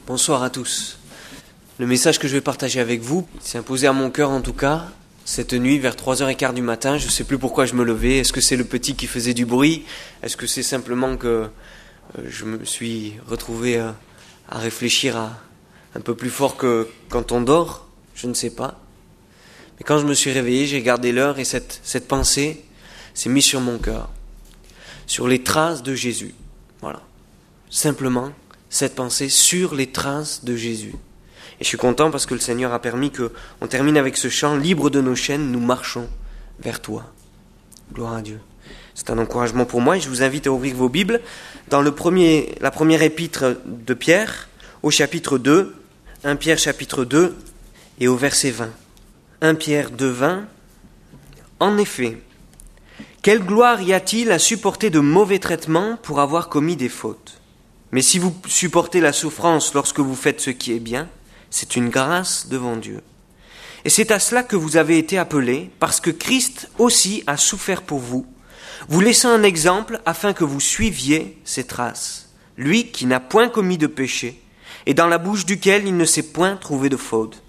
Bonsoir à tous. Le message que je vais partager avec vous s'est imposé à mon cœur en tout cas, cette nuit vers 3h15 du matin. Je ne sais plus pourquoi je me levais. Est-ce que c'est le petit qui faisait du bruit? Est-ce que c'est simplement que je me suis retrouvé à réfléchir un peu plus fort que quand on dort? Je ne sais pas. Mais quand je me suis réveillé, j'ai gardé l'heure et cette pensée s'est mise sur mon cœur. Sur les traces de Jésus. Voilà. Simplement, cette pensée sur les traces de Jésus. Et je suis content parce que le Seigneur a permis qu'on termine avec ce chant. Libre de nos chaînes, nous marchons vers toi. Gloire à Dieu. C'est un encouragement pour moi et je vous invite à ouvrir vos Bibles dans la première épître de Pierre, au chapitre 2, 1 Pierre chapitre 2 et au verset 20. 1 Pierre 2, 20. En effet, quelle gloire y a-t-il à supporter de mauvais traitements pour avoir commis des fautes? Mais si vous supportez la souffrance lorsque vous faites ce qui est bien, c'est une grâce devant Dieu. Et c'est à cela que vous avez été appelés, parce que Christ aussi a souffert pour vous, vous laissant un exemple afin que vous suiviez ses traces. Lui qui n'a point commis de péché, et dans la bouche duquel il ne s'est point trouvé de faute.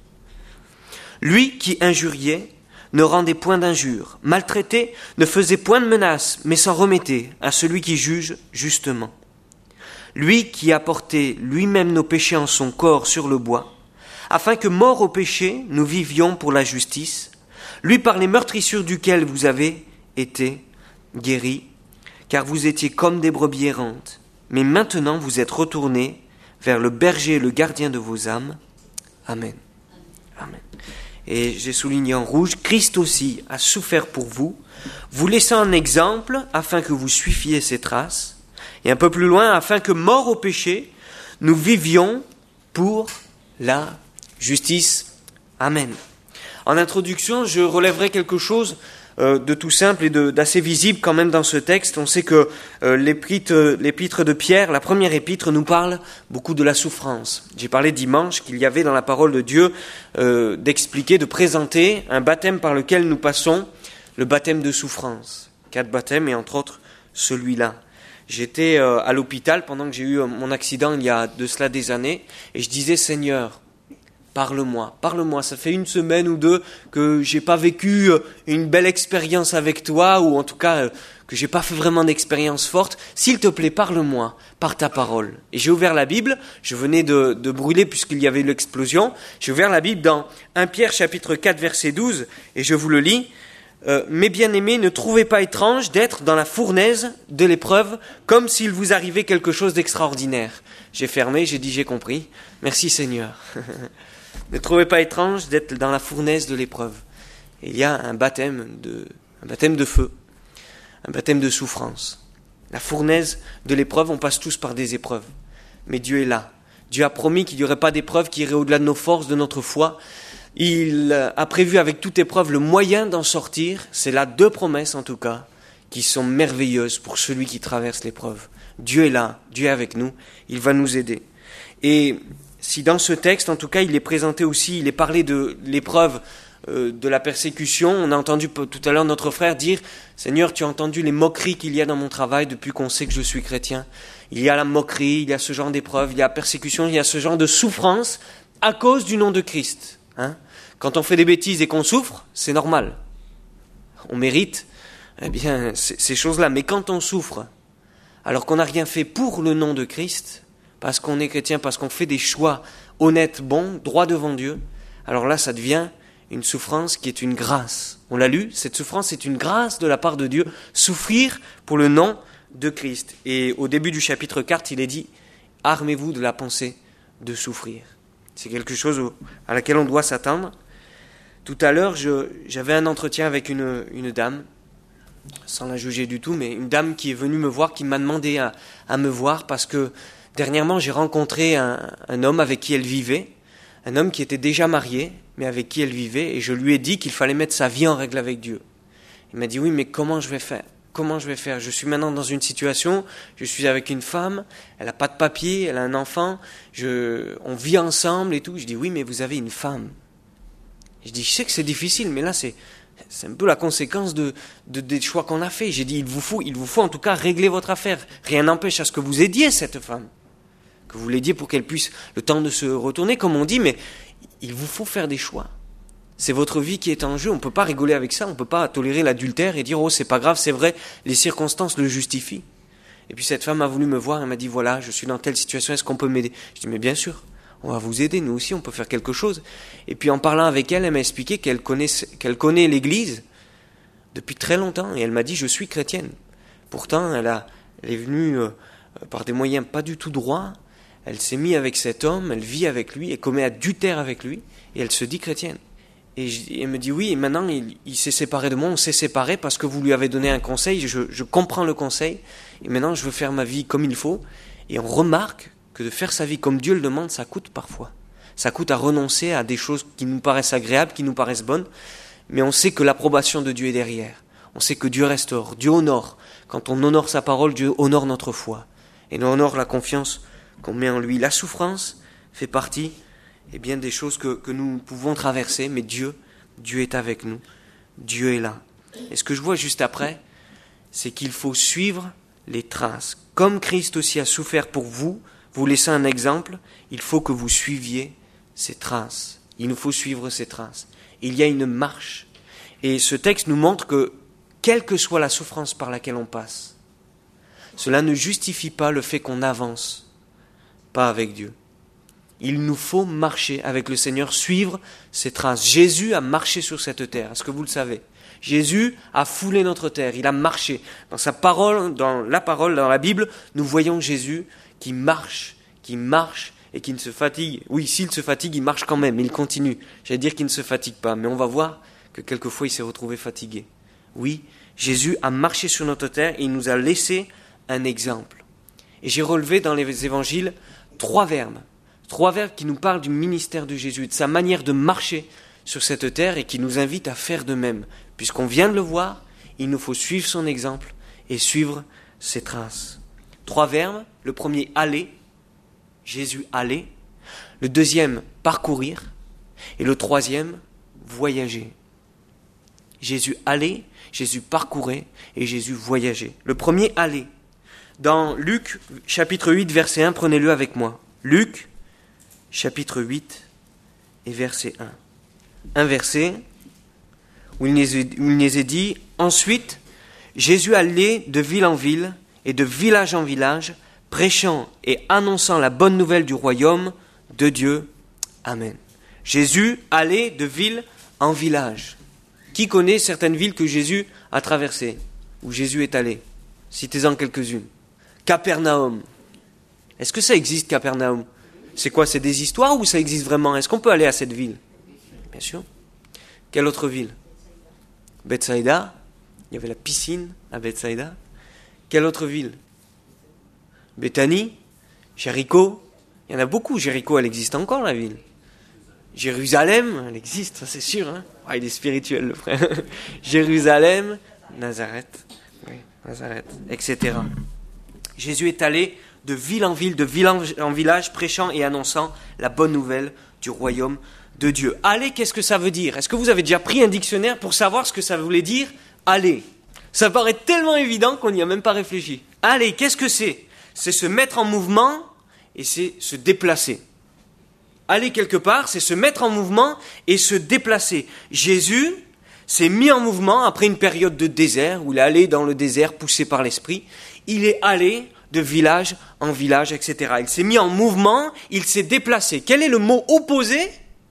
Lui qui injuriait, ne rendait point d'injures, maltraitait, ne faisait point de menaces, mais s'en remettait à celui qui juge justement. Lui qui a porté lui-même nos péchés en son corps sur le bois, afin que, morts au péché, nous vivions pour la justice, lui par les meurtrissures duquel vous avez été guéris, car vous étiez comme des brebis errantes, mais maintenant vous êtes retournés vers le berger et le gardien de vos âmes. Amen. Amen. Et j'ai souligné en rouge, Christ aussi a souffert pour vous, vous laissant un exemple afin que vous suiviez ses traces, et un peu plus loin, afin que, morts au péché, nous vivions pour la justice. Amen. En introduction, je relèverai quelque chose de tout simple et d'assez visible quand même dans ce texte. On sait que l'épître de Pierre, la première épître, nous parle beaucoup de la souffrance. J'ai parlé dimanche qu'il y avait dans la parole de Dieu d'expliquer, de présenter un baptême par lequel nous passons, le baptême de souffrance. 4 baptêmes et entre autres celui-là. J'étais à l'hôpital pendant que j'ai eu mon accident il y a de cela des années et je disais Seigneur, parle-moi, ça fait 1 semaine ou 2 que j'ai pas vécu une belle expérience avec toi ou en tout cas que j'ai pas fait vraiment d'expérience forte, s'il te plaît parle-moi par ta parole. Et j'ai ouvert la Bible, je venais de brûler puisqu'il y avait eu l'explosion, j'ai ouvert la Bible dans 1 Pierre chapitre 4 verset 12 et je vous le lis. Mes bien-aimés, ne trouvez pas étrange d'être dans la fournaise de l'épreuve comme s'il vous arrivait quelque chose d'extraordinaire. J'ai fermé, j'ai dit j'ai compris. Merci Seigneur. Ne trouvez pas étrange d'être dans la fournaise de l'épreuve. Il y a un baptême de feu, un baptême de souffrance. La fournaise de l'épreuve, on passe tous par des épreuves. Mais Dieu est là. Dieu a promis qu'il n'y aurait pas d'épreuve qui irait au-delà de nos forces, de notre foi. Il a prévu avec toute épreuve le moyen d'en sortir. C'est là 2 promesses en tout cas, qui sont merveilleuses pour celui qui traverse l'épreuve. Dieu est là, Dieu est avec nous, il va nous aider. Et si dans ce texte, en tout cas, il est présenté aussi, il est parlé de l'épreuve de la persécution. On a entendu tout à l'heure notre frère dire « Seigneur, tu as entendu les moqueries qu'il y a dans mon travail depuis qu'on sait que je suis chrétien. Il y a la moquerie, il y a ce genre d'épreuve, il y a la persécution, il y a ce genre de souffrance à cause du nom de Christ. » Quand on fait des bêtises et qu'on souffre, c'est normal. On mérite ces choses-là. Mais quand on souffre, alors qu'on n'a rien fait pour le nom de Christ, parce qu'on est chrétien, parce qu'on fait des choix honnêtes, bons, droits devant Dieu, alors là, ça devient une souffrance qui est une grâce. On l'a lu, cette souffrance est une grâce de la part de Dieu. Souffrir pour le nom de Christ. Et au début du chapitre 4, il est dit « Armez-vous de la pensée de souffrir ». C'est quelque chose à laquelle on doit s'attendre. Tout à l'heure, j'avais un entretien avec une dame, sans la juger du tout, mais une dame qui est venue me voir, qui m'a demandé à me voir parce que dernièrement, j'ai rencontré un homme avec qui elle vivait, un homme qui était déjà marié, mais avec qui elle vivait, et je lui ai dit qu'il fallait mettre sa vie en règle avec Dieu. Il m'a dit, oui, mais comment je vais faire ? Je suis maintenant dans une situation, je suis avec une femme, elle n'a pas de papier, elle a un enfant, on vit ensemble et tout. Je dis, oui, mais vous avez une femme. Je dis, je sais que c'est difficile, mais là, c'est un peu la conséquence des choix qu'on a fait. J'ai dit, il vous faut en tout cas régler votre affaire. Rien n'empêche à ce que vous aidiez cette femme. que vous l'aidiez pour qu'elle puisse le temps de se retourner, comme on dit, mais il vous faut faire des choix. C'est votre vie qui est en jeu, on ne peut pas rigoler avec ça, on ne peut pas tolérer l'adultère et dire « Oh, c'est pas grave, c'est vrai, les circonstances le justifient ». Et puis cette femme a voulu me voir, elle m'a dit « Voilà, je suis dans telle situation, est-ce qu'on peut m'aider ?» Je dis « Mais bien sûr, on va vous aider, nous aussi, on peut faire quelque chose. » Et puis en parlant avec elle, elle m'a expliqué qu'elle connaît l'Église depuis très longtemps, et elle m'a dit « Je suis chrétienne ». Pourtant, elle est venue par des moyens pas du tout droits, elle s'est mise avec cet homme, elle vit avec lui, elle commet adultère avec lui, et elle se dit chrétienne. Et elle me dit oui, et maintenant il s'est séparé de moi, on s'est séparés parce que vous lui avez donné un conseil, je comprends le conseil, et maintenant je veux faire ma vie comme il faut. Et on remarque que de faire sa vie comme Dieu le demande, ça coûte parfois. Ça coûte à renoncer à des choses qui nous paraissent agréables, qui nous paraissent bonnes, mais on sait que l'approbation de Dieu est derrière. On sait que Dieu restaure, Dieu honore. Quand on honore sa parole, Dieu honore notre foi. Et nous honore la confiance qu'on met en lui. La souffrance fait partie bien des choses que nous pouvons traverser, mais Dieu est avec nous, Dieu est là. Et ce que je vois juste après, c'est qu'il faut suivre les traces. Comme Christ aussi a souffert pour vous laissez un exemple, il faut que vous suiviez ces traces. Il nous faut suivre ces traces. Il y a une marche. Et ce texte nous montre que, quelle que soit la souffrance par laquelle on passe, cela ne justifie pas le fait qu'on n'avance pas avec Dieu. Il nous faut marcher avec le Seigneur, suivre ses traces. Jésus a marché sur cette terre, est-ce que vous le savez? Jésus a foulé notre terre, il a marché. Dans sa parole, dans la Bible, nous voyons Jésus qui marche et qui ne se fatigue. Oui, s'il se fatigue, il marche quand même, mais il continue. J'allais dire qu'il ne se fatigue pas, mais on va voir que quelquefois il s'est retrouvé fatigué. Oui, Jésus a marché sur notre terre et il nous a laissé un exemple. Et j'ai relevé dans les évangiles 3 verbes qui nous parlent du ministère de Jésus, de sa manière de marcher sur cette terre et qui nous invitent à faire de même. Puisqu'on vient de le voir, il nous faut suivre son exemple et suivre ses traces. 3 verbes, le premier, aller, Jésus allait. Le deuxième, parcourir. Et le troisième, voyager. Jésus allait, Jésus parcourait et Jésus voyageait. Le premier, aller. Dans Luc, chapitre 8, verset 1, prenez-le avec moi. Luc, chapitre 8 et verset 1. Un verset où il nous est dit « Ensuite, Jésus allait de ville en ville et de village en village, prêchant et annonçant la bonne nouvelle du royaume de Dieu. Amen. » Jésus allait de ville en village. Qui connaît certaines villes que Jésus a traversées, où Jésus est allé? Citez-en quelques-unes. Capernaum. Est-ce que ça existe, Capernaum? C'est quoi, c'est des histoires ou ça existe vraiment? Est-ce qu'on peut aller à cette ville? Bien sûr. Quelle autre ville? Bethsaïda. Il y avait la piscine à Bethsaïda. Quelle autre ville? Béthanie. Jéricho. Il y en a beaucoup. Jéricho, elle existe encore, la ville. Jérusalem, elle existe, ça c'est sûr. Hein, il est spirituel, le frère. Jérusalem, Nazareth, etc. Jésus est allé de ville en ville, de village en village, prêchant et annonçant la bonne nouvelle du royaume de Dieu. Aller, qu'est-ce que ça veut dire? Est-ce que vous avez déjà pris un dictionnaire pour savoir ce que ça voulait dire aller? Ça paraît tellement évident qu'on n'y a même pas réfléchi. Aller, qu'est-ce que c'est? C'est se mettre en mouvement et c'est se déplacer. Aller quelque part, c'est se mettre en mouvement et se déplacer. Jésus s'est mis en mouvement après une période de désert, où il est allé dans le désert poussé par l'Esprit. Il est allé de village en village, etc. Il s'est mis en mouvement, il s'est déplacé. Quel est le mot opposé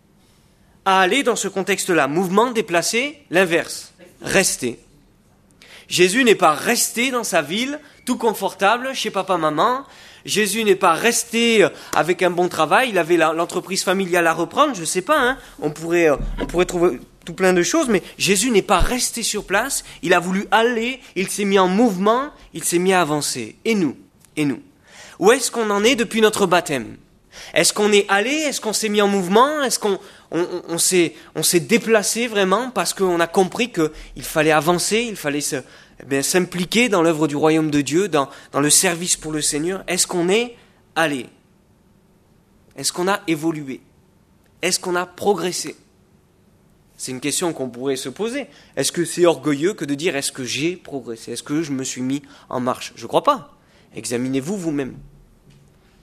à aller dans ce contexte-là? Mouvement, déplacé, l'inverse. Rester. Jésus n'est pas resté dans sa ville, tout confortable, chez papa-maman. Jésus n'est pas resté avec un bon travail, il avait l'entreprise familiale à reprendre, je ne sais pas, hein, on pourrait trouver tout plein de choses, mais Jésus n'est pas resté sur place, il a voulu aller, il s'est mis en mouvement, il s'est mis à avancer. Et nous? Où est-ce qu'on en est depuis notre baptême? Est-ce qu'on est allé? Est-ce qu'on s'est mis en mouvement? Est-ce qu'on s'est déplacé vraiment parce qu'on a compris qu'il fallait avancer, il fallait s'impliquer dans l'œuvre du royaume de Dieu, dans le service pour le Seigneur? Est-ce qu'on est allé? Est-ce qu'on a évolué? Est-ce qu'on a progressé? C'est une question qu'on pourrait se poser. Est-ce que c'est orgueilleux que de dire est-ce que j'ai progressé? Est-ce que je me suis mis en marche? Je ne crois pas. Examinez-vous vous-même.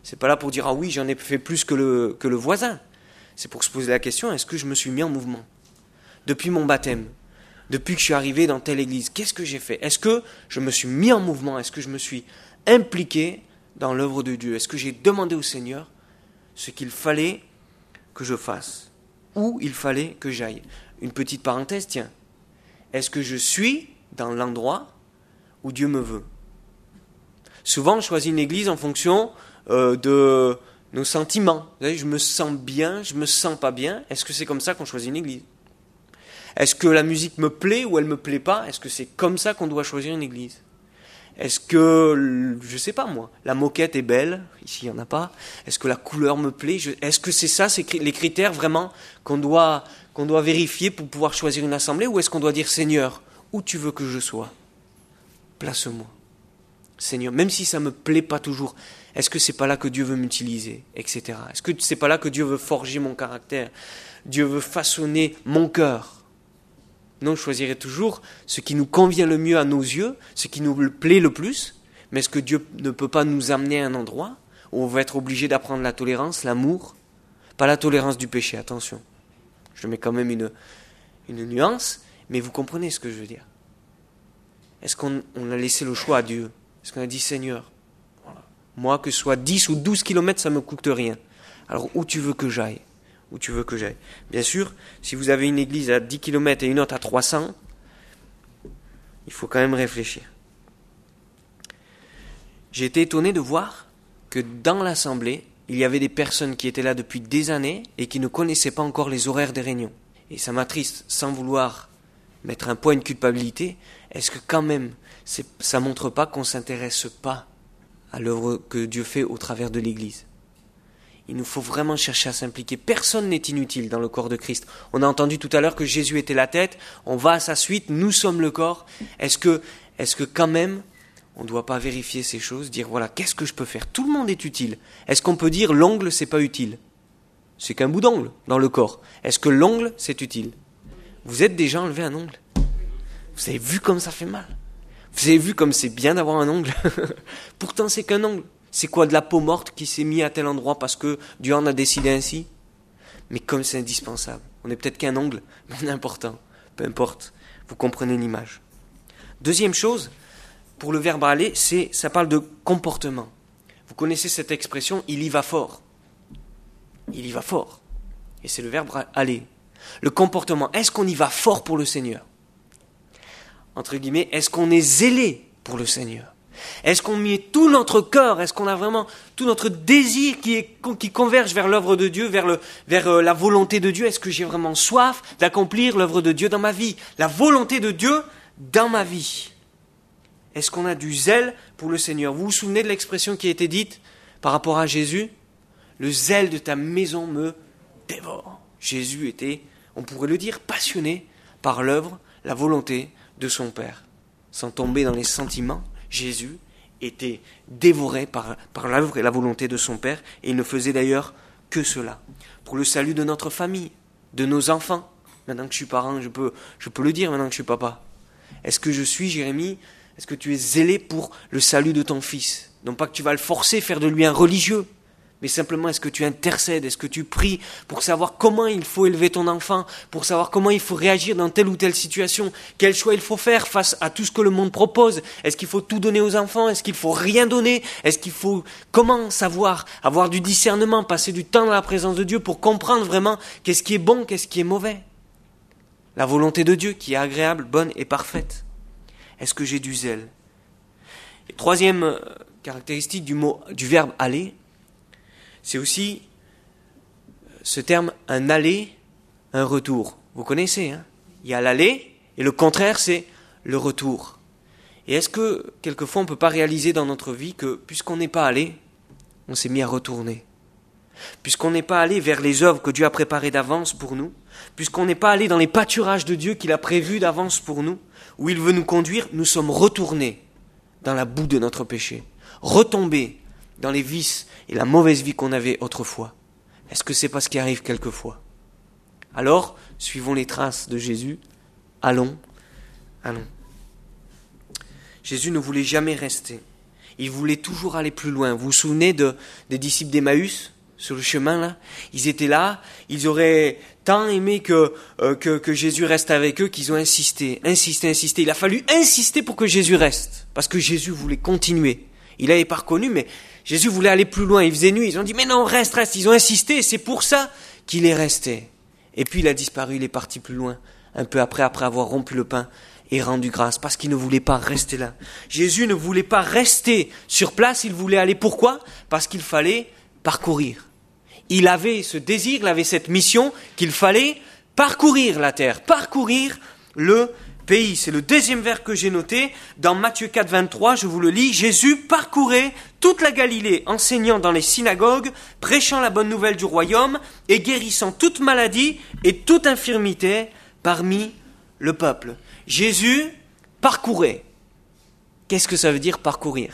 C'est pas là pour dire « Ah oui, j'en ai fait plus que le voisin ». C'est pour se poser la question, est-ce que je me suis mis en mouvement ? Depuis mon baptême, depuis que je suis arrivé dans telle église, qu'est-ce que j'ai fait ? Est-ce que je me suis mis en mouvement ? Est-ce que je me suis impliqué dans l'œuvre de Dieu ? Est-ce que j'ai demandé au Seigneur ce qu'il fallait que je fasse ? Où il fallait que j'aille ? Une petite parenthèse, tiens. Est-ce que je suis dans l'endroit où Dieu me veut ? Souvent, on choisit une église en fonction de nos sentiments. Vous savez, je me sens bien, je me sens pas bien. Est-ce que c'est comme ça qu'on choisit une église ? Est-ce que la musique me plaît ou elle me plaît pas ? Est-ce que c'est comme ça qu'on doit choisir une église ? Est-ce que, je sais pas moi, la moquette est belle ? Ici, il n'y en a pas. Est-ce que la couleur me plaît ? Est-ce que c'est ça, c'est les critères vraiment qu'on doit vérifier pour pouvoir choisir une assemblée ? Ou est-ce qu'on doit dire, Seigneur, où tu veux que je sois ? Place-moi. Seigneur, même si ça ne me plaît pas toujours, est-ce que c'est pas là que Dieu veut m'utiliser, etc. Est-ce que c'est pas là que Dieu veut forger mon caractère ? Dieu veut façonner mon cœur ? Non, je choisirai toujours ce qui nous convient le mieux à nos yeux, ce qui nous plaît le plus, mais est-ce que Dieu ne peut pas nous amener à un endroit où on va être obligé d'apprendre la tolérance, l'amour ? Pas la tolérance du péché, attention. Je mets quand même une nuance, mais vous comprenez ce que je veux dire. Est-ce qu'on a laissé le choix à Dieu ? Est-ce qu'on a dit, Seigneur, voilà, moi que ce soit 10 ou 12 kilomètres, ça ne me coûte rien. Alors où tu veux que j'aille ? Où tu veux que j'aille ? Bien sûr, si vous avez une église à 10 km et une autre à 300, il faut quand même réfléchir. J'ai été étonné de voir que dans l'assemblée, il y avait des personnes qui étaient là depuis des années et qui ne connaissaient pas encore les horaires des réunions. Et ça m'attriste, sans vouloir mettre un poids, une culpabilité. Est-ce que quand même, ça ne montre pas qu'on ne s'intéresse pas à l'œuvre que Dieu fait au travers de l'Église ? Il nous faut vraiment chercher à s'impliquer. Personne n'est inutile dans le corps de Christ. On a entendu tout à l'heure que Jésus était la tête, on va à sa suite, nous sommes le corps. Est-ce que quand même, on ne doit pas vérifier ces choses, dire voilà, qu'est-ce que je peux faire ? Tout le monde est utile. Est-ce qu'on peut dire l'ongle, c'est pas utile ? C'est qu'un bout d'ongle dans le corps. Est-ce que l'ongle, c'est utile ? Vous êtes déjà enlevé un ongle ? Vous avez vu comme ça fait mal ? Vous avez vu comme c'est bien d'avoir un ongle ? Pourtant, c'est qu'un ongle. C'est quoi, de la peau morte qui s'est mise à tel endroit parce que Dieu en a décidé ainsi ? Mais comme c'est indispensable. On n'est peut-être qu'un ongle, mais on est important. Peu importe, vous comprenez l'image. Deuxième chose, pour le verbe aller, ça parle de comportement. Vous connaissez cette expression, il y va fort. Il y va fort. Et c'est le verbe aller. Le comportement, est-ce qu'on y va fort pour le Seigneur ? Entre guillemets, est-ce qu'on est zélé pour le Seigneur ? Est-ce qu'on met tout notre cœur ? Est-ce qu'on a vraiment tout notre désir qui converge vers l'œuvre de Dieu, vers la volonté de Dieu ? Est-ce que j'ai vraiment soif d'accomplir l'œuvre de Dieu dans ma vie ? La volonté de Dieu dans ma vie. Est-ce qu'on a du zèle pour le Seigneur ? Vous vous souvenez de l'expression qui a été dite par rapport à Jésus ? Le zèle de ta maison me dévore. Jésus était, on pourrait le dire, passionné par l'œuvre, la volonté de son Père. Sans tomber dans les sentiments, Jésus était dévoré par l'œuvre et la volonté de son Père, et il ne faisait d'ailleurs que cela. Pour le salut de notre famille, de nos enfants. Maintenant que je suis parent, je peux le dire maintenant que je suis papa. Est-ce que je suis, Jérémie, est-ce que tu es zélé pour le salut de ton fils ? Non pas que tu vas le forcer, faire de lui un religieux, mais simplement, est-ce que tu intercèdes ? Est-ce que tu pries pour savoir comment il faut élever ton enfant ? Pour savoir comment il faut réagir dans telle ou telle situation ? Quel choix il faut faire face à tout ce que le monde propose ? Est-ce qu'il faut tout donner aux enfants ? Est-ce qu'il faut rien donner ? Est-ce qu'il faut... Comment savoir ? Avoir du discernement, passer du temps dans la présence de Dieu pour comprendre vraiment qu'est-ce qui est bon, qu'est-ce qui est mauvais ? La volonté de Dieu qui est agréable, bonne et parfaite. Est-ce que j'ai du zèle ? Et troisième caractéristique du verbe aller, c'est aussi ce terme, un aller, un retour. Vous connaissez, hein ? Il y a l'aller, et le contraire, c'est le retour. Et est-ce que, quelquefois, on ne peut pas réaliser dans notre vie que, puisqu'on n'est pas allé, on s'est mis à retourner ? Puisqu'on n'est pas allé vers les œuvres que Dieu a préparées d'avance pour nous, puisqu'on n'est pas allé dans les pâturages de Dieu qu'il a prévus d'avance pour nous, où il veut nous conduire, nous sommes retournés dans la boue de notre péché, retombés dans les vices et la mauvaise vie qu'on avait autrefois. Est-ce que c'est pas ce qui arrive quelquefois ? Alors, suivons les traces de Jésus. Allons. Jésus ne voulait jamais rester. Il voulait toujours aller plus loin. Vous vous souvenez des disciples d'Emmaüs, sur le chemin là? Ils étaient là, ils auraient tant aimé que Jésus reste avec eux qu'ils ont insisté. Il a fallu insister pour que Jésus reste, parce que Jésus voulait continuer. Il n'avait pas reconnu, mais Jésus voulait aller plus loin. Il faisait nuit, ils ont dit, mais non, reste. Ils ont insisté, et c'est pour ça qu'il est resté. Et puis il a disparu, il est parti plus loin, un peu après avoir rompu le pain et rendu grâce, parce qu'il ne voulait pas rester là. Jésus ne voulait pas rester sur place, il voulait aller. Pourquoi? Parce qu'il fallait parcourir. Il avait ce désir, il avait cette mission qu'il fallait parcourir la terre, parcourir le pays. C'est le deuxième vers que j'ai noté. Dans Matthieu 4, 23, je vous le lis. Jésus parcourait toute la Galilée, enseignant dans les synagogues, prêchant la bonne nouvelle du royaume et guérissant toute maladie et toute infirmité parmi le peuple. Jésus parcourait. Qu'est-ce que ça veut dire parcourir?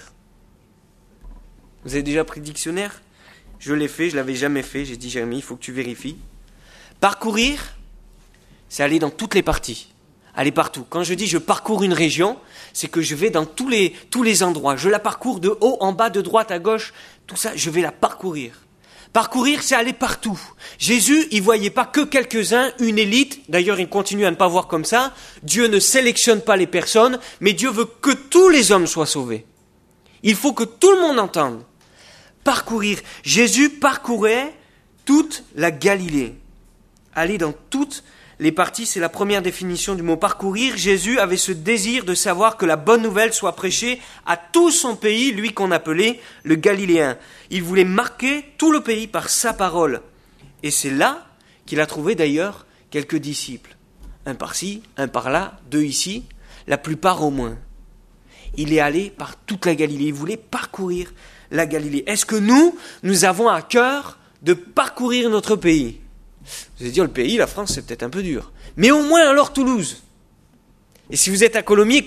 Vous avez déjà pris le dictionnaire? Je l'ai fait, je ne l'avais jamais fait. J'ai dit, Jérémie, il faut que tu vérifies. Parcourir, c'est aller dans toutes les parties. Aller partout. Quand je dis je parcours une région, c'est que je vais dans tous les endroits. Je la parcours de haut en bas, de droite à gauche. Tout ça, je vais la parcourir. Parcourir, c'est aller partout. Jésus, il voyait pas que quelques-uns, une élite. D'ailleurs, il continue à ne pas voir comme ça. Dieu ne sélectionne pas les personnes, mais Dieu veut que tous les hommes soient sauvés. Il faut que tout le monde entende. Parcourir. Jésus parcourait toute la Galilée. Aller dans toutes les parties, c'est la première définition du mot parcourir. Jésus avait ce désir de savoir que la bonne nouvelle soit prêchée à tout son pays, lui qu'on appelait le Galiléen. Il voulait marquer tout le pays par sa parole. Et c'est là qu'il a trouvé d'ailleurs quelques disciples. Un par-ci, un par-là, 2 ici, la plupart au moins. Il est allé par toute la Galilée, il voulait parcourir la Galilée. Est-ce que nous avons à cœur de parcourir notre pays? Vous allez dire, le pays, la France, c'est peut-être un peu dur. Mais au moins alors Toulouse. Et si vous êtes à Colomiers,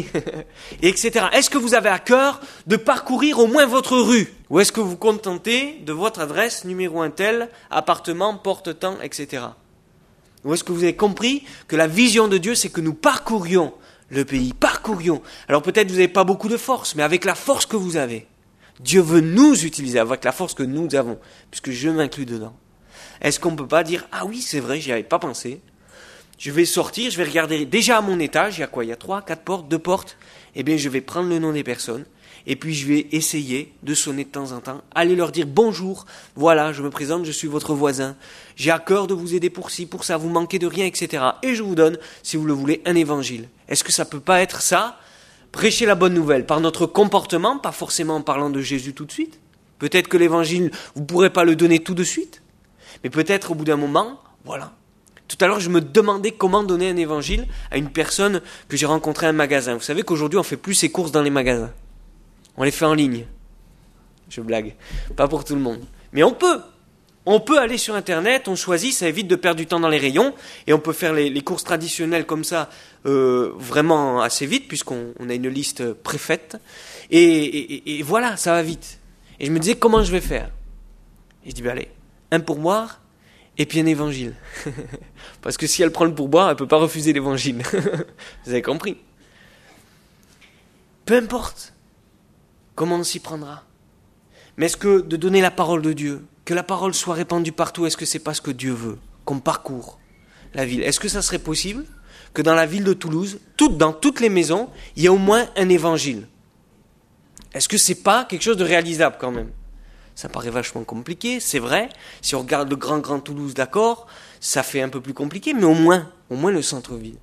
et etc. Est-ce que vous avez à cœur de parcourir au moins votre rue? Ou est-ce que vous vous contentez de votre adresse, numéro un tel, appartement, porte-temps, etc. Ou est-ce que vous avez compris que la vision de Dieu, c'est que nous parcourions le pays, parcourions. Alors peut-être vous n'avez pas beaucoup de force, mais avec la force que vous avez, Dieu veut nous utiliser avec la force que nous avons, puisque je m'inclus dedans. Est-ce qu'on ne peut pas dire, ah oui, c'est vrai, j'y avais pas pensé. Je vais sortir, je vais regarder déjà à mon étage, il y a quoi? Il y a 3, 4 portes, 2 portes. Eh bien, je vais prendre le nom des personnes, et puis je vais essayer de sonner de temps en temps, aller leur dire bonjour, voilà, je me présente, je suis votre voisin, j'ai à cœur de vous aider pour ci, pour ça, vous manquez de rien, etc. Et je vous donne, si vous le voulez, un évangile. Est-ce que ça peut pas être ça? Prêcher la bonne nouvelle par notre comportement, pas forcément en parlant de Jésus tout de suite. Peut-être que l'évangile, vous ne pourrez pas le donner tout de suite. Mais peut-être au bout d'un moment, voilà. Tout à l'heure, je me demandais comment donner un évangile à une personne que j'ai rencontrée à un magasin. Vous savez qu'aujourd'hui, on ne fait plus ses courses dans les magasins. On les fait en ligne. Je blague. Pas pour tout le monde. Mais on peut. On peut aller sur Internet, on choisit, ça évite de perdre du temps dans les rayons. Et on peut faire les courses traditionnelles comme ça, vraiment assez vite, puisqu'on a une liste préfaite. Et voilà, ça va vite. Et je me disais, comment je vais faire? Et je dis, allez, un pourboire et puis un évangile. Parce que si elle prend le pourboire, elle ne peut pas refuser l'évangile. Vous avez compris? Peu importe comment on s'y prendra. Mais est-ce que de donner la parole de Dieu, que la parole soit répandue partout, est-ce que c'est pas ce que Dieu veut? Qu'on parcourt la ville. Est-ce que ça serait possible que dans la ville de Toulouse, dans toutes les maisons, il y ait au moins un évangile? Est-ce que c'est pas quelque chose de réalisable quand même? Ça paraît vachement compliqué, c'est vrai. Si on regarde le grand Toulouse, d'accord, ça fait un peu plus compliqué, mais au moins le centre-ville.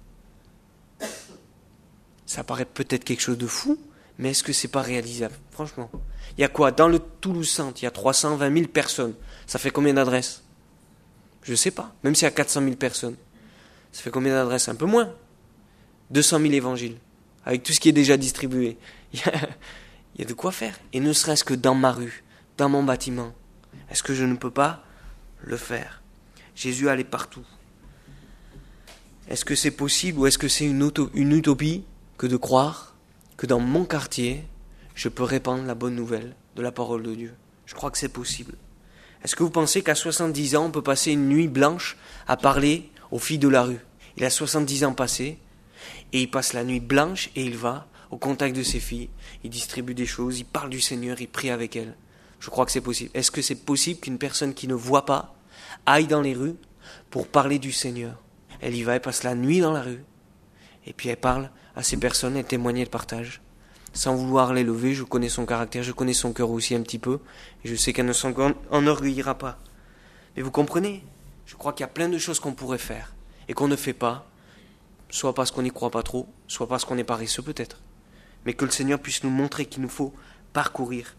Ça paraît peut-être quelque chose de fou, mais est-ce que c'est pas réalisable? Franchement. Il y a quoi? Dans le Toulouse Centre, il y a 320 000 personnes. Ça fait combien d'adresses? Je ne sais pas. Même s'il y a 400 000 personnes. Ça fait combien d'adresses? Un peu moins. 200 000 évangiles. Avec tout ce qui est déjà distribué. Il y a de quoi faire. Et ne serait-ce que dans ma rue, dans mon bâtiment. Est-ce que je ne peux pas le faire? Jésus allait partout. Est-ce que c'est possible ou est-ce que c'est une utopie que de croire que dans mon quartier, je peux répandre la bonne nouvelle de la parole de Dieu? Je crois que c'est possible. Est-ce que vous pensez qu'à 70 ans, on peut passer une nuit blanche à parler aux filles de la rue? Il a 70 ans passés et il passe la nuit blanche et il va au contact de ses filles, il distribue des choses, il parle du Seigneur, il prie avec elles. Je crois que c'est possible. Est-ce que c'est possible qu'une personne qui ne voit pas aille dans les rues pour parler du Seigneur? Elle y va, elle passe la nuit dans la rue, et puis elle parle à ces personnes, elle témoigne, elle partage. Sans vouloir l'élever, je connais son caractère, je connais son cœur aussi un petit peu, et je sais qu'elle ne s'enorgueillira pas. Mais vous comprenez? Je crois qu'il y a plein de choses qu'on pourrait faire, et qu'on ne fait pas, soit parce qu'on n'y croit pas trop, soit parce qu'on est paresseux peut-être. Mais que le Seigneur puisse nous montrer qu'il nous faut parcourir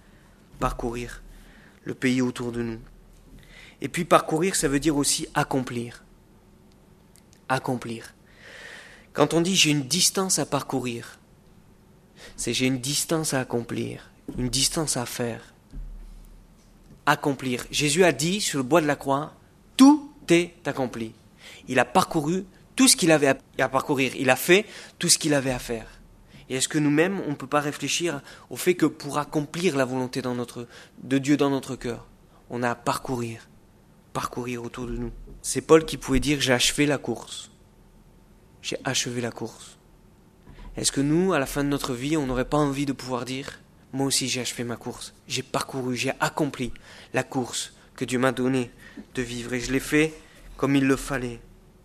le pays autour de nous. Et puis parcourir, ça veut dire aussi accomplir. Accomplir. Quand on dit j'ai une distance à parcourir, c'est j'ai une distance à accomplir, une distance à faire. Accomplir. Jésus a dit sur le bois de la croix, tout est accompli. Il a parcouru tout ce qu'il avait à parcourir. Il a fait tout ce qu'il avait à faire. Et est-ce que nous-mêmes, on ne peut pas réfléchir au fait que pour accomplir la volonté de Dieu dans notre cœur, on a à parcourir autour de nous. C'est Paul qui pouvait dire « j'ai achevé la course ». J'ai achevé la course. Est-ce que nous, à la fin de notre vie, on n'aurait pas envie de pouvoir dire « moi aussi j'ai achevé ma course, j'ai parcouru, j'ai accompli la course que Dieu m'a donnée de vivre et je l'ai fait comme il le fallait ».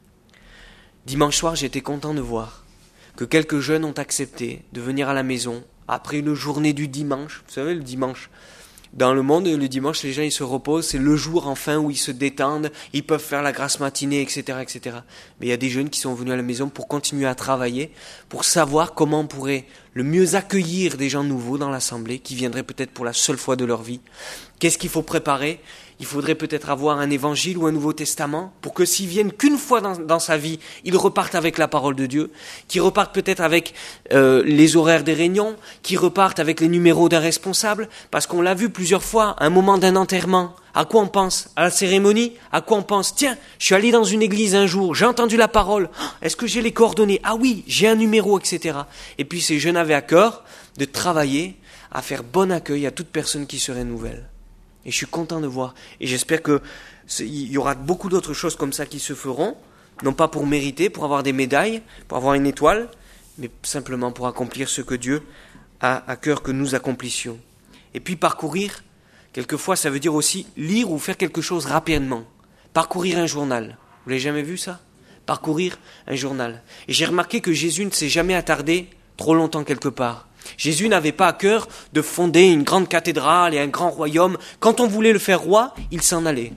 Dimanche soir, j'étais content de voir que quelques jeunes ont accepté de venir à la maison après une journée du dimanche. Vous savez, le dimanche, dans le monde, le dimanche, les gens ils se reposent, c'est le jour enfin où ils se détendent, ils peuvent faire la grasse matinée, etc., etc. Mais il y a des jeunes qui sont venus à la maison pour continuer à travailler, pour savoir comment on pourrait le mieux accueillir des gens nouveaux dans l'assemblée, qui viendraient peut-être pour la seule fois de leur vie. Qu'est-ce qu'il faut préparer ? Il faudrait peut-être avoir un évangile ou un Nouveau Testament pour que s'ils viennent qu'une fois dans sa vie, ils repartent avec la parole de Dieu, qu'ils repartent peut-être avec les horaires des réunions, qu'ils repartent avec les numéros d'un responsable, parce qu'on l'a vu plusieurs fois, à un moment d'un enterrement. À quoi on pense ? À la cérémonie ? À quoi on pense ? Tiens, je suis allé dans une église un jour, j'ai entendu la parole, est-ce que j'ai les coordonnées ? Ah oui, j'ai un numéro, etc. Et puis ces jeunes avaient à cœur de travailler à faire bon accueil à toute personne qui serait nouvelle. Et je suis content de voir. Et j'espère qu'il y aura beaucoup d'autres choses comme ça qui se feront, non pas pour mériter, pour avoir des médailles, pour avoir une étoile, mais simplement pour accomplir ce que Dieu a à cœur que nous accomplissions. Et puis parcourir, quelquefois ça veut dire aussi lire ou faire quelque chose rapidement. Parcourir un journal. Vous l'avez jamais vu ça ? Parcourir un journal. Et j'ai remarqué que Jésus ne s'est jamais attardé trop longtemps quelque part. Jésus n'avait pas à cœur de fonder une grande cathédrale et un grand royaume. Quand on voulait le faire roi, il s'en allait.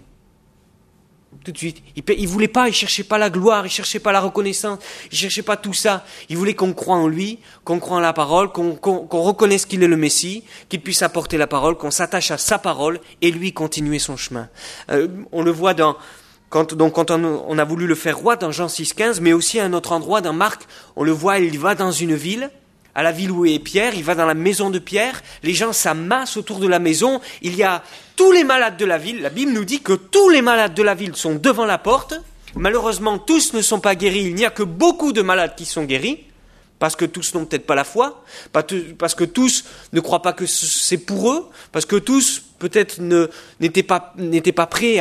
Tout de suite. Il voulait pas, il cherchait pas la gloire, il cherchait pas la reconnaissance, il cherchait pas tout ça. Il voulait qu'on croie en lui, qu'on croie en la parole, qu'on reconnaisse qu'il est le Messie, qu'il puisse apporter la parole, qu'on s'attache à sa parole et lui continuer son chemin. On le voit quand on a voulu le faire roi dans Jean 6,15, mais aussi à un autre endroit dans Marc, on le voit, il va dans une ville, à la ville où est Pierre, il va dans la maison de Pierre, les gens s'amassent autour de la maison, il y a tous les malades de la ville, la Bible nous dit que tous les malades de la ville sont devant la porte, malheureusement tous ne sont pas guéris, il n'y a que beaucoup de malades qui sont guéris, parce que tous n'ont peut-être pas la foi, parce que tous ne croient pas que c'est pour eux, parce que tous peut-être n'étaient pas prêts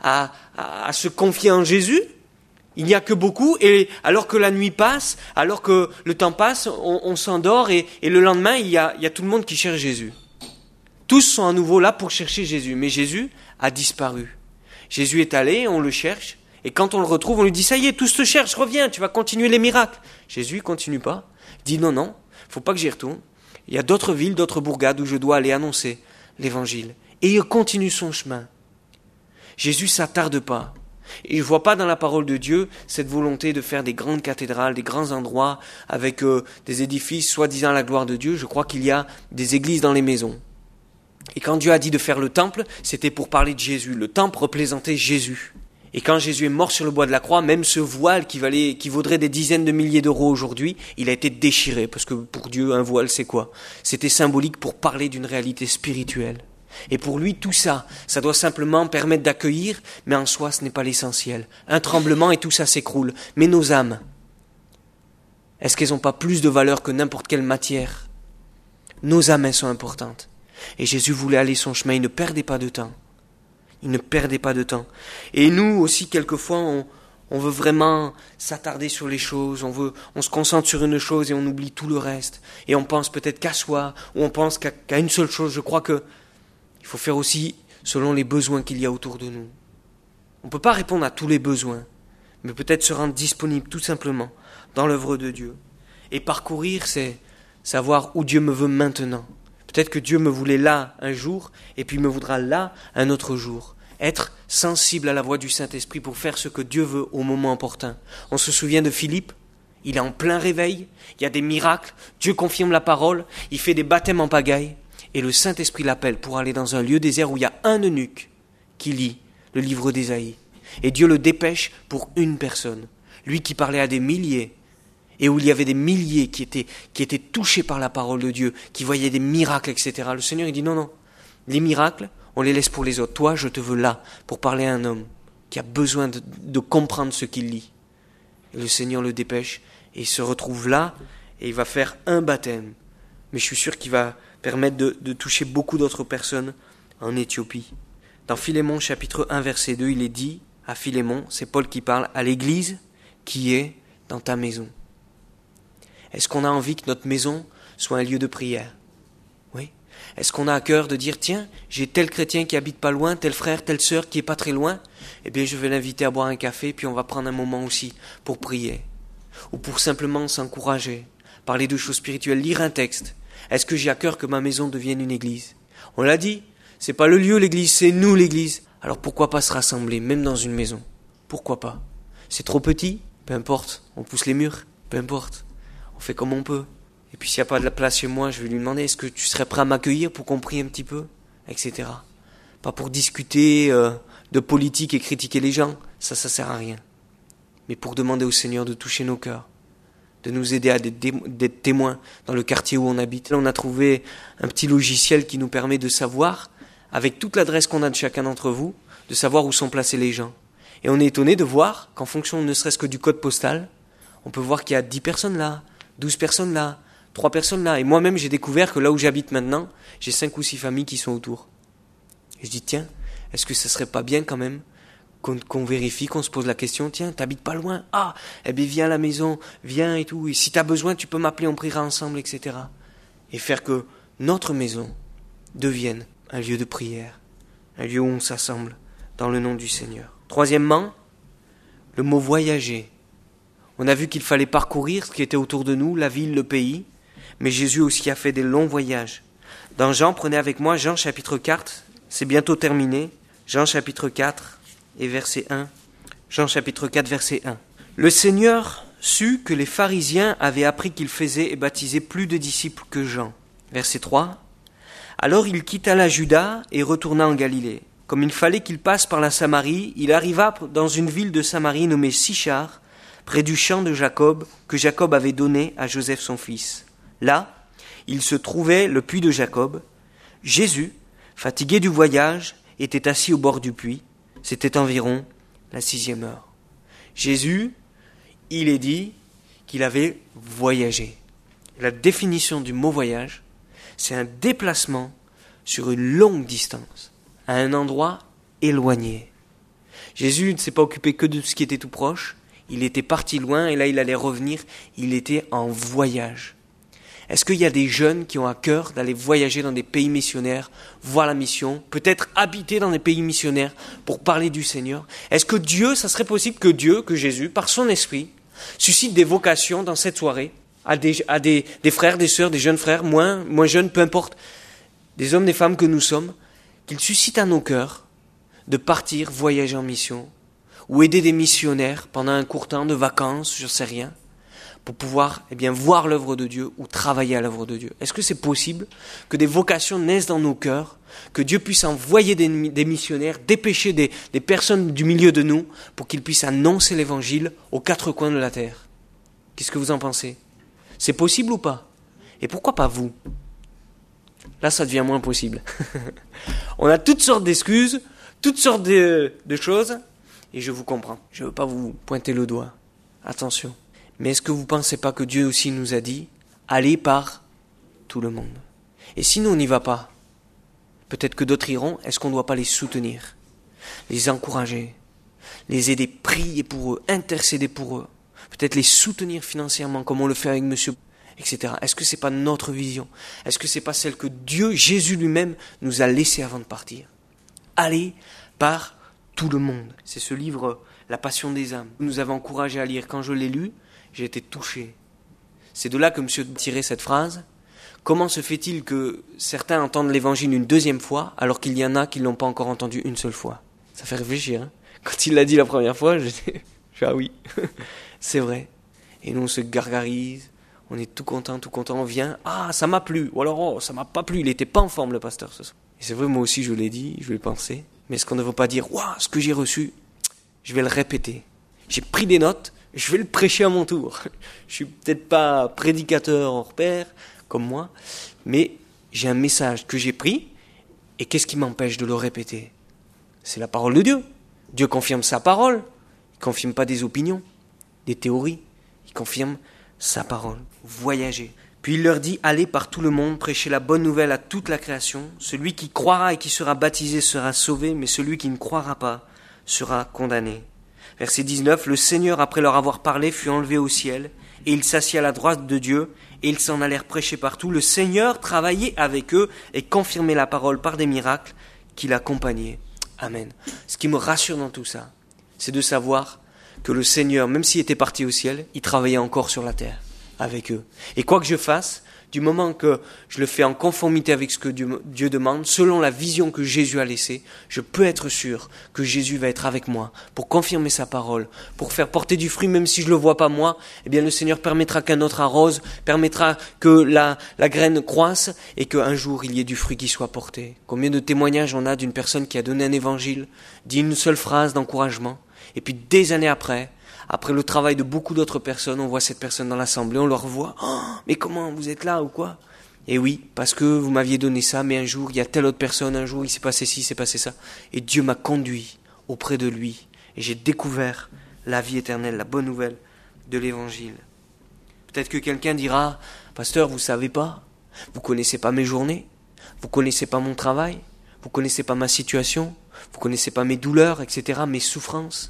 à se confier en Jésus. Il n'y a que beaucoup, et alors que la nuit passe, alors que le temps passe, on s'endort, et le lendemain, il y a tout le monde qui cherche Jésus. Tous sont à nouveau là pour chercher Jésus, mais Jésus a disparu. Jésus est allé, on le cherche, et quand on le retrouve, on lui dit « ça y est, tous te cherchent, reviens, tu vas continuer les miracles ». Jésus ne continue pas, il dit « non, faut pas que j'y retourne. Il y a d'autres villes, d'autres bourgades où je dois aller annoncer l'évangile. » Et il continue son chemin. Jésus ne s'attarde pas. Et je ne vois pas dans la parole de Dieu cette volonté de faire des grandes cathédrales, des grands endroits avec des édifices soi-disant à la gloire de Dieu. Je crois qu'il y a des églises dans les maisons. Et quand Dieu a dit de faire le temple, c'était pour parler de Jésus. Le temple représentait Jésus. Et quand Jésus est mort sur le bois de la croix, même ce voile qui vaudrait des dizaines de milliers d'euros aujourd'hui, il a été déchiré. Parce que pour Dieu, un voile, c'est quoi ? C'était symbolique pour parler d'une réalité spirituelle. Et pour lui, tout ça, ça doit simplement permettre d'accueillir, mais en soi, ce n'est pas l'essentiel. Un tremblement et tout ça s'écroule. Mais nos âmes, est-ce qu'elles n'ont pas plus de valeur que n'importe quelle matière ? Nos âmes, elles sont importantes. Et Jésus voulait aller son chemin, il ne perdait pas de temps. Il ne perdait pas de temps. Et nous aussi, quelquefois, On veut vraiment s'attarder sur les choses, on se concentre sur une chose et on oublie tout le reste. Et on pense peut-être qu'à soi, ou on pense qu'à une seule chose. Je crois qu'il faut faire aussi selon les besoins qu'il y a autour de nous. On ne peut pas répondre à tous les besoins, mais peut-être se rendre disponible tout simplement dans l'œuvre de Dieu. Et parcourir, c'est savoir où Dieu me veut maintenant. Peut-être que Dieu me voulait là un jour, et puis me voudra là un autre jour. Être sensible à la voix du Saint-Esprit pour faire ce que Dieu veut au moment opportun. On se souvient de Philippe, il est en plein réveil, il y a des miracles, Dieu confirme la parole, il fait des baptêmes en pagaille, et le Saint-Esprit l'appelle pour aller dans un lieu désert où il y a un eunuque qui lit le livre d'Ésaïe. Et Dieu le dépêche pour une personne, lui qui parlait à des milliers, et où il y avait des milliers qui étaient touchés par la parole de Dieu, qui voyaient des miracles, etc. Le Seigneur, il dit non, les miracles, on les laisse pour les autres. Toi, je te veux là, pour parler à un homme qui a besoin de comprendre ce qu'il lit. Et le Seigneur le dépêche, et il se retrouve là, et il va faire un baptême. Mais je suis sûr qu'il va permettre de toucher beaucoup d'autres personnes en Éthiopie. Dans Philémon, chapitre 1, verset 2, il est dit à Philémon, c'est Paul qui parle, à l'église qui est dans ta maison. Est-ce qu'on a envie que notre maison soit un lieu de prière? Oui. Est-ce qu'on a à cœur de dire, tiens, j'ai tel chrétien qui habite pas loin, tel frère, telle sœur qui est pas très loin, eh bien je vais l'inviter à boire un café, puis on va prendre un moment aussi pour prier. Ou pour simplement s'encourager, parler de choses spirituelles, lire un texte. Est-ce que j'ai à cœur que ma maison devienne une église? On l'a dit, c'est pas le lieu l'église, c'est nous l'église. Alors pourquoi pas se rassembler, même dans une maison? Pourquoi pas? C'est trop petit? Peu importe, on pousse les murs, peu importe. On fait comme on peut. Et puis s'il n'y a pas de la place chez moi, je vais lui demander, est-ce que tu serais prêt à m'accueillir pour qu'on prie un petit peu? Etc. Pas pour discuter de politique et critiquer les gens, ça sert à rien. Mais pour demander au Seigneur de toucher nos cœurs, de nous aider à d'être témoins dans le quartier où on habite. Là, on a trouvé un petit logiciel qui nous permet de savoir, avec toute l'adresse qu'on a de chacun d'entre vous, de savoir où sont placés les gens. Et on est étonné de voir qu'en fonction ne serait-ce que du code postal, on peut voir qu'il y a 10 personnes là, 12 personnes là, 3 personnes là. Et moi-même, j'ai découvert que là où j'habite maintenant, j'ai 5 ou 6 familles qui sont autour. Et je dis, tiens, est-ce que ça serait pas bien quand même qu'on vérifie, qu'on se pose la question, tiens, t'habites pas loin? Ah, eh bien viens à la maison, viens et tout. Et si t'as besoin, tu peux m'appeler, on priera ensemble, etc. Et faire que notre maison devienne un lieu de prière, un lieu où on s'assemble dans le nom du Seigneur. Troisièmement, le mot voyager. On a vu qu'il fallait parcourir ce qui était autour de nous, la ville, le pays, mais Jésus aussi a fait des longs voyages. Dans Jean, prenez avec moi Jean chapitre 4, c'est bientôt terminé. Jean chapitre 4 et verset 1. Jean chapitre 4, verset 1. Le Seigneur sut que les pharisiens avaient appris qu'il faisait et baptisait plus de disciples que Jean. Verset 3. Alors il quitta la Juda et retourna en Galilée. Comme il fallait qu'il passe par la Samarie, il arriva dans une ville de Samarie nommée Sichar, près du champ de Jacob, que Jacob avait donné à Joseph son fils. Là, il se trouvait le puits de Jacob. Jésus, fatigué du voyage, était assis au bord du puits. C'était environ la 6e heure. Jésus, il est dit qu'il avait voyagé. La définition du mot voyage, c'est un déplacement sur une longue distance, à un endroit éloigné. Jésus ne s'est pas occupé que de ce qui était tout proche, il était parti loin et là il allait revenir, il était en voyage. Est-ce qu'il y a des jeunes qui ont à cœur d'aller voyager dans des pays missionnaires, voir la mission, peut-être habiter dans des pays missionnaires pour parler du Seigneur? Est-ce que Dieu, ça serait possible que Jésus, par son esprit, suscite des vocations dans cette soirée à des frères, des sœurs, des jeunes frères, moins jeunes, peu importe, des hommes, des femmes que nous sommes, qu'il suscite à nos cœurs de partir voyager en mission ou aider des missionnaires pendant un court temps de vacances, je ne sais rien, pour pouvoir voir l'œuvre de Dieu ou travailler à l'œuvre de Dieu. Est-ce que c'est possible que des vocations naissent dans nos cœurs, que Dieu puisse envoyer des missionnaires, dépêcher des personnes du milieu de nous pour qu'ils puissent annoncer l'évangile aux 4 coins de la terre? Qu'est-ce que vous en pensez? C'est possible ou pas? Et pourquoi pas vous? Là, ça devient moins possible. On a toutes sortes d'excuses, toutes sortes de choses, et je vous comprends. Je ne veux pas vous pointer le doigt. Attention. Mais est-ce que vous ne pensez pas que Dieu aussi nous a dit « Allez par tout le monde ». Et si nous, on n'y va pas, peut-être que d'autres iront, est-ce qu'on ne doit pas les soutenir, les encourager, les aider, prier pour eux, intercéder pour eux, peut-être les soutenir financièrement comme on le fait avec monsieur, etc. Est-ce que c'est pas notre vision? Est-ce que c'est pas celle que Dieu, Jésus lui-même, nous a laissée avant de partir? Aller par tout le monde. C'est ce livre, La Passion des âmes. Nous avez encouragé à lire. Quand je l'ai lu, j'ai été touché. C'est de là que monsieur tirait cette phrase. Comment se fait-il que certains entendent l'évangile une deuxième fois, alors qu'il y en a qui ne l'ont pas encore entendu une seule fois? Ça fait réfléchir, hein. Quand il l'a dit la première fois, je dis, ah oui, c'est vrai. Et nous, on se gargarise, on est tout content, on vient, ah, ça m'a plu, ou alors, oh, ça m'a pas plu, il était pas en forme, le pasteur, ce soir. Et c'est vrai, moi aussi, je l'ai dit, je l'ai pensé, mais est-ce qu'on ne veut pas dire, waouh, ce que j'ai reçu, je vais le répéter. J'ai pris des notes, je vais le prêcher à mon tour. Je suis peut-être pas prédicateur hors pair, comme moi, mais j'ai un message que j'ai pris, et qu'est-ce qui m'empêche de le répéter? C'est la parole de Dieu. Dieu confirme sa parole, il ne confirme pas des opinions, des théories, il confirme sa parole. Voyager. Puis il leur dit, allez par tout le monde, prêchez la bonne nouvelle à toute la création. Celui qui croira et qui sera baptisé sera sauvé, mais celui qui ne croira pas sera condamné. Verset 19, le Seigneur, après leur avoir parlé, fut enlevé au ciel, et il s'assit à la droite de Dieu, et ils s'en allèrent prêcher partout. Le Seigneur travaillait avec eux et confirmait la parole par des miracles qui l'accompagnaient. Amen. Ce qui me rassure dans tout ça, c'est de savoir que le Seigneur, même s'il était parti au ciel, il travaillait encore sur la terre avec eux. Et quoi que je fasse, du moment que je le fais en conformité avec ce que Dieu demande, selon la vision que Jésus a laissée, je peux être sûr que Jésus va être avec moi pour confirmer sa parole, pour faire porter du fruit, même si je ne le vois pas moi. Eh bien, le Seigneur permettra qu'un autre arrose, permettra que la graine croisse et qu'un jour il y ait du fruit qui soit porté. Combien de témoignages on a d'une personne qui a donné un évangile, dit une seule phrase d'encouragement, et puis des années après le travail de beaucoup d'autres personnes, on voit cette personne dans l'assemblée, on leur voit, oh, mais comment, vous êtes là ou quoi? Et oui, parce que vous m'aviez donné ça, mais un jour, il y a telle autre personne, un jour, il s'est passé ci, il s'est passé ça. Et Dieu m'a conduit auprès de lui. Et j'ai découvert la vie éternelle, la bonne nouvelle de l'évangile. Peut-être que quelqu'un dira, pasteur, vous savez pas, vous connaissez pas mes journées, vous connaissez pas mon travail, vous connaissez pas ma situation, vous connaissez pas mes douleurs, etc., mes souffrances.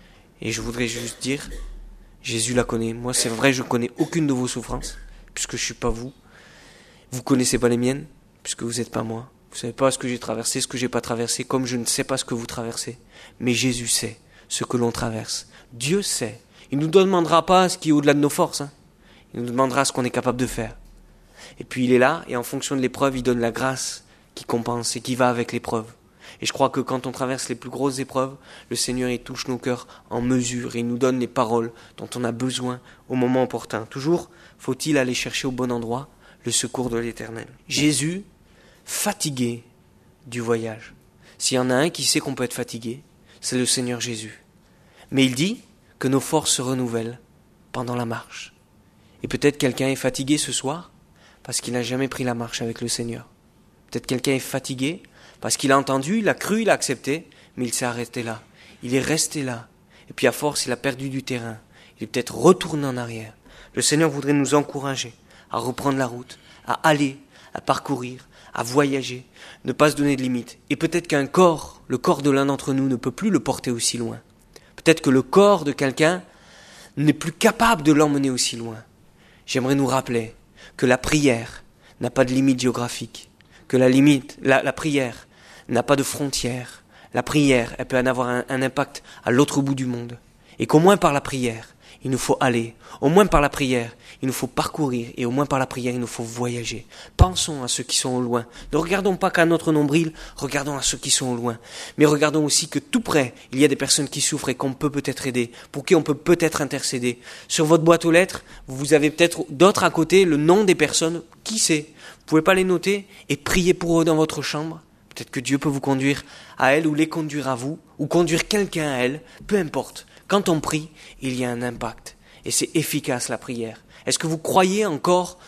Et je voudrais juste dire, Jésus la connaît. Moi, c'est vrai, je ne connais aucune de vos souffrances, puisque je ne suis pas vous. Vous ne connaissez pas les miennes, puisque vous n'êtes pas moi. Vous ne savez pas ce que j'ai traversé, ce que je n'ai pas traversé, comme je ne sais pas ce que vous traversez. Mais Jésus sait ce que l'on traverse. Dieu sait. Il ne nous demandera pas ce qui est au-delà de nos forces. Il nous demandera ce qu'on est capable de faire. Et puis il est là, et en fonction de l'épreuve, il donne la grâce qui compense et qui va avec l'épreuve. Et je crois que quand on traverse les plus grosses épreuves, le Seigneur il touche nos cœurs en mesure et il nous donne les paroles dont on a besoin au moment opportun. Toujours faut-il aller chercher au bon endroit le secours de l'Éternel. Jésus, fatigué du voyage. S'il y en a un qui sait qu'on peut être fatigué, c'est le Seigneur Jésus. Mais il dit que nos forces se renouvellent pendant la marche. Et peut-être quelqu'un est fatigué ce soir parce qu'il n'a jamais pris la marche avec le Seigneur. Peut-être quelqu'un est fatigué parce qu'il a entendu, il a cru, il a accepté, mais il s'est arrêté là. Il est resté là. Et puis à force, il a perdu du terrain. Il est peut-être retourné en arrière. Le Seigneur voudrait nous encourager à reprendre la route, à aller, à parcourir, à voyager, ne pas se donner de limites. Et peut-être qu'un corps, le corps de l'un d'entre nous, ne peut plus le porter aussi loin. Peut-être que le corps de quelqu'un n'est plus capable de l'emmener aussi loin. J'aimerais nous rappeler que la prière n'a pas de limite géographique, que la prière n'a pas de frontières. La prière, elle peut en avoir un impact à l'autre bout du monde. Et qu'au moins par la prière, il nous faut aller. Au moins par la prière, il nous faut parcourir. Et au moins par la prière, il nous faut voyager. Pensons à ceux qui sont au loin. Ne regardons pas qu'à notre nombril, regardons à ceux qui sont au loin. Mais regardons aussi que tout près, il y a des personnes qui souffrent et qu'on peut peut-être aider, pour qui on peut peut-être intercéder. Sur votre boîte aux lettres, vous avez peut-être d'autres à côté, le nom des personnes, qui sait? Vous pouvez pas les noter et prier pour eux dans votre chambre. Peut-être que Dieu peut vous conduire à elle ou les conduire à vous, ou conduire quelqu'un à elle, peu importe. Quand on prie, il y a un impact. Et c'est efficace la prière. Est-ce que vous croyez encore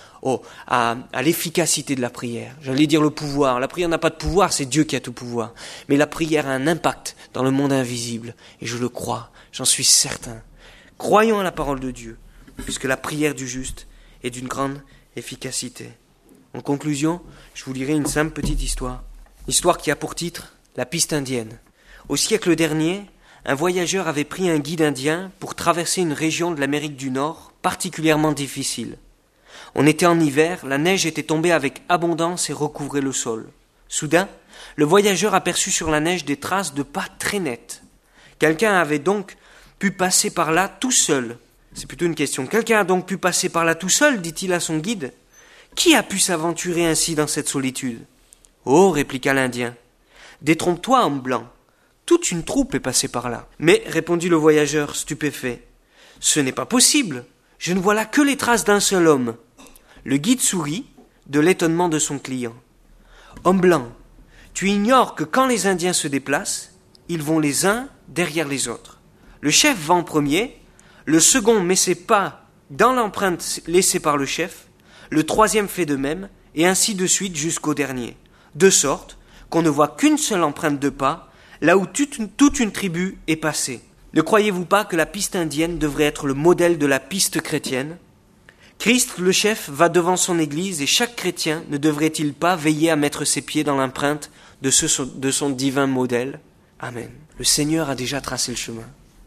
à l'efficacité de la prière? J'allais dire le pouvoir. La prière n'a pas de pouvoir, c'est Dieu qui a tout pouvoir. Mais la prière a un impact dans le monde invisible. Et je le crois, j'en suis certain. Croyons à la parole de Dieu, puisque la prière du juste est d'une grande efficacité. En conclusion, je vous lirai une simple petite histoire. Histoire qui a pour titre « La piste indienne ». Au siècle dernier, un voyageur avait pris un guide indien pour traverser une région de l'Amérique du Nord particulièrement difficile. On était en hiver, la neige était tombée avec abondance et recouvrait le sol. Soudain, le voyageur aperçut sur la neige des traces de pas très nettes. Quelqu'un avait donc pu passer par là tout seul. C'est plutôt une question. Quelqu'un a donc pu passer par là tout seul, dit-il à son guide. Qui a pu s'aventurer ainsi dans cette solitude ? Oh, répliqua l'Indien. Détrompe-toi, homme blanc. Toute une troupe est passée par là. Mais, répondit le voyageur, stupéfait, ce n'est pas possible. Je ne vois là que les traces d'un seul homme. Le guide sourit de l'étonnement de son client. Homme blanc, tu ignores que quand les Indiens se déplacent, ils vont les uns derrière les autres. Le chef va en premier, le second met ses pas dans l'empreinte laissée par le chef, le troisième fait de même, et ainsi de suite jusqu'au dernier. De sorte qu'on ne voit qu'une seule empreinte de pas, là où toute une tribu est passée. Ne croyez-vous pas que la piste indienne devrait être le modèle de la piste chrétienne ? Christ, le chef, va devant son Église et chaque chrétien ne devrait-il pas veiller à mettre ses pieds dans l'empreinte de son divin modèle ? Amen. Le Seigneur a déjà tracé le chemin.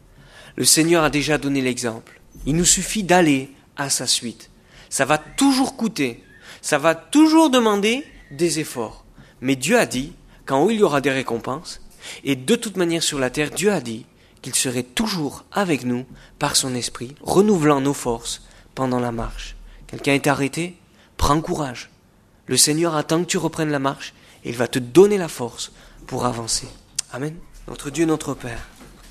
Le Seigneur a déjà donné l'exemple. Il nous suffit d'aller à sa suite. Ça va toujours coûter, ça va toujours demander des efforts. Mais Dieu a dit, qu'en haut il y aura des récompenses, et de toute manière sur la terre, Dieu a dit qu'il serait toujours avec nous par son esprit, renouvelant nos forces pendant la marche. Quelqu'un est arrêté ? Prends courage. Le Seigneur attend que tu reprennes la marche et il va te donner la force pour avancer. Amen. Notre Dieu, notre Père,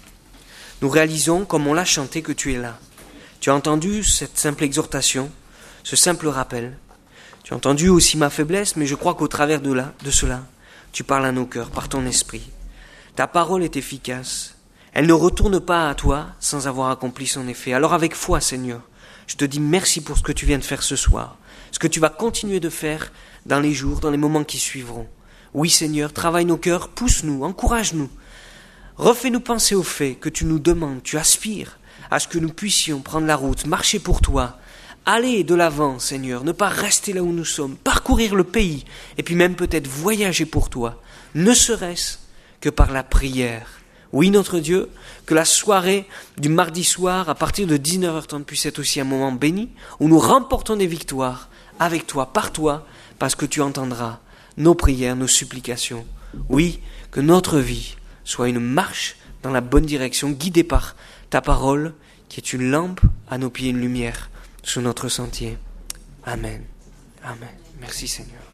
nous réalisons, comme on l'a chanté, que tu es là. Tu as entendu cette simple exhortation, ce simple rappel. Tu as entendu aussi ma faiblesse, mais je crois qu'au travers de cela, tu parles à nos cœurs par ton esprit. Ta parole est efficace. Elle ne retourne pas à toi sans avoir accompli son effet. Alors avec foi, Seigneur, je te dis merci pour ce que tu viens de faire ce soir, ce que tu vas continuer de faire dans les jours, dans les moments qui suivront. Oui, Seigneur, travaille nos cœurs, pousse-nous, encourage-nous. Refais-nous penser au fait que tu nous demandes, tu aspires à ce que nous puissions prendre la route, marcher pour toi, aller de l'avant, Seigneur, ne pas rester là où nous sommes, parcourir le pays, et puis même peut-être voyager pour toi, ne serait-ce que par la prière. Oui, notre Dieu, que la soirée du mardi soir, à partir de 19h30, puisse être aussi un moment béni, où nous remportons des victoires avec toi, par toi, parce que tu entendras nos prières, nos supplications. Oui, que notre vie soit une marche dans la bonne direction, guidée par ta parole, qui est une lampe à nos pieds, une lumière sur notre sentier. Amen. Amen. Merci Seigneur.